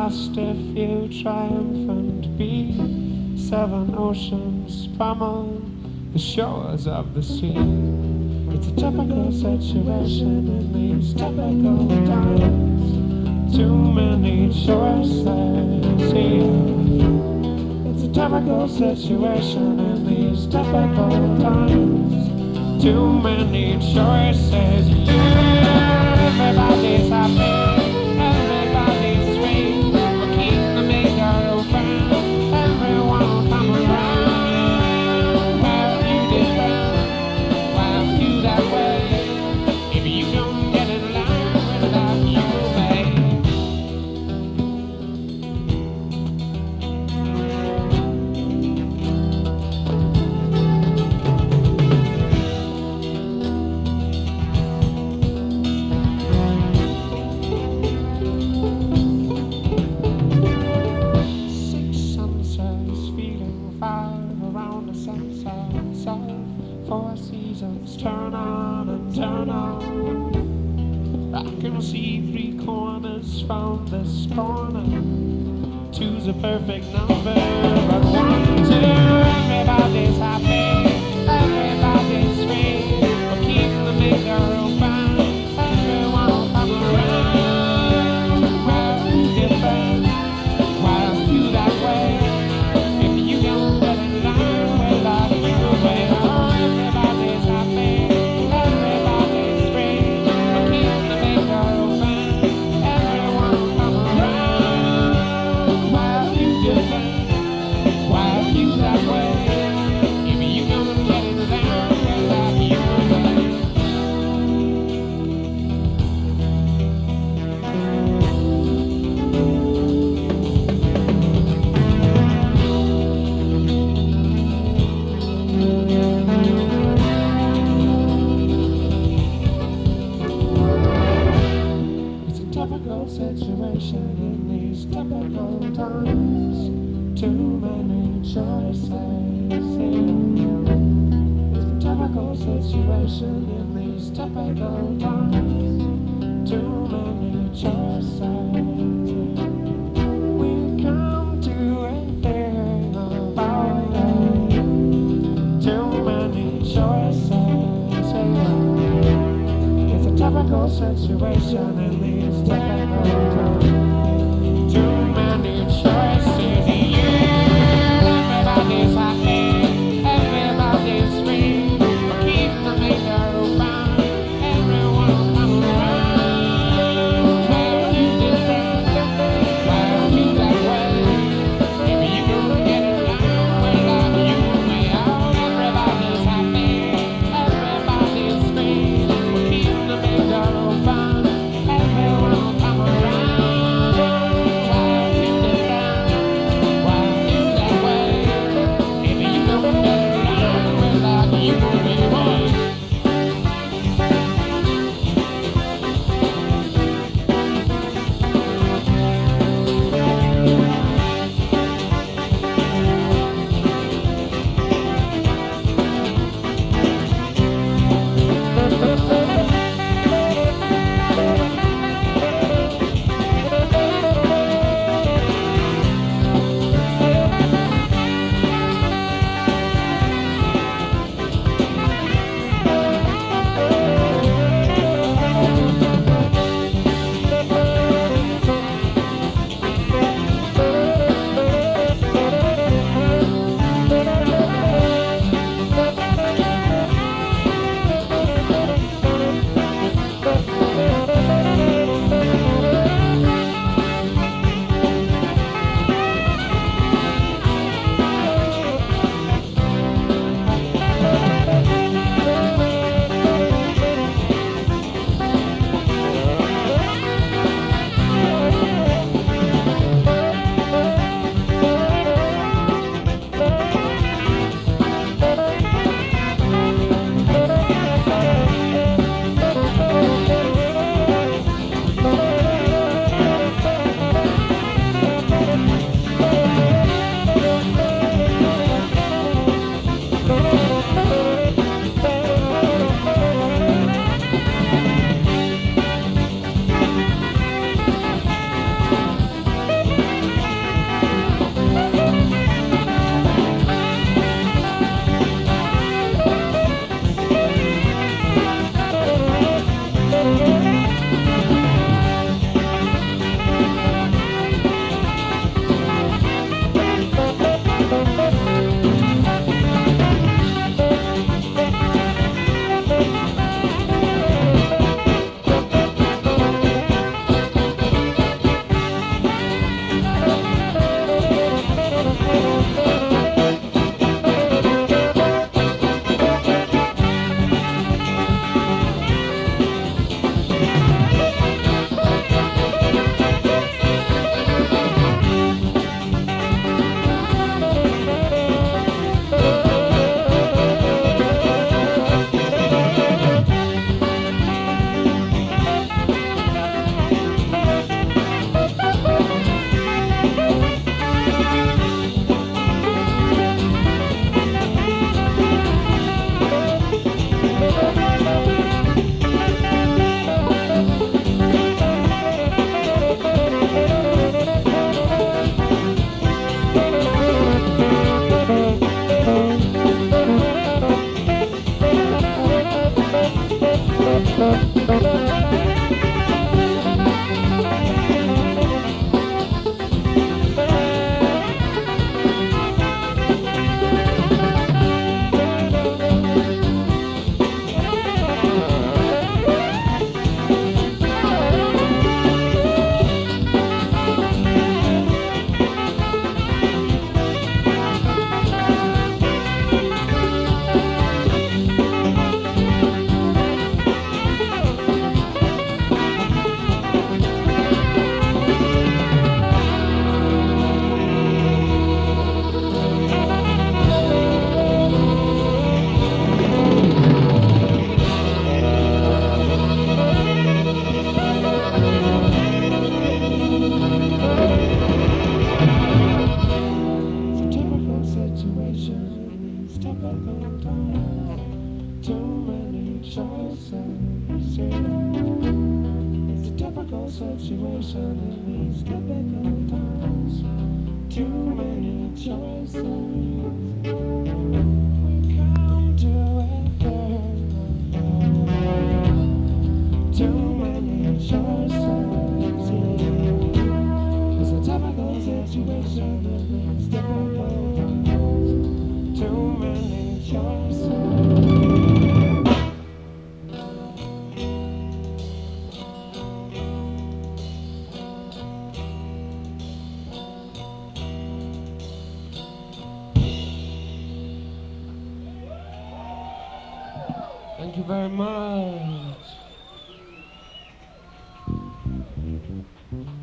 last if you triumphant be. 7 oceans pummel the shores of the sea. It's a typical situation in these typical times. Too many choices here. It's a typical situation in these typical times. Too many choices here. Everybody's happy. Everybody's sweet. We'll keep the maker open. Everyone will come around. Well, you depend. Well, you that way. If you don't get in line without you obey. Four seasons turn on and turn on. I can see 3 corners from this corner. 2's a perfect number, but 1, 2, everybody's happy, everybody's free. We'll keep the maker open, everyone will come around. Well, you different, while you that way. If you don't get in line, well, I'll be your way. Everybody's happy, everybody's free. We'll keep the maker open, everyone will come around. While you different, while you that way. If you don't get in line, well, I'll be your way. It's a typical situation in these typical times. Too many choices here. It's a typical situation in these typical times. Too many choices here. We can't do anything about it. Too many choices here. It's a typical situation in these typical times. Too many choices here. Everybody's happy, everybody's free. We'll keep the maker open, everyone will come around. Well, you different, typical situation that is difficult. Too many choices. Thank you very much.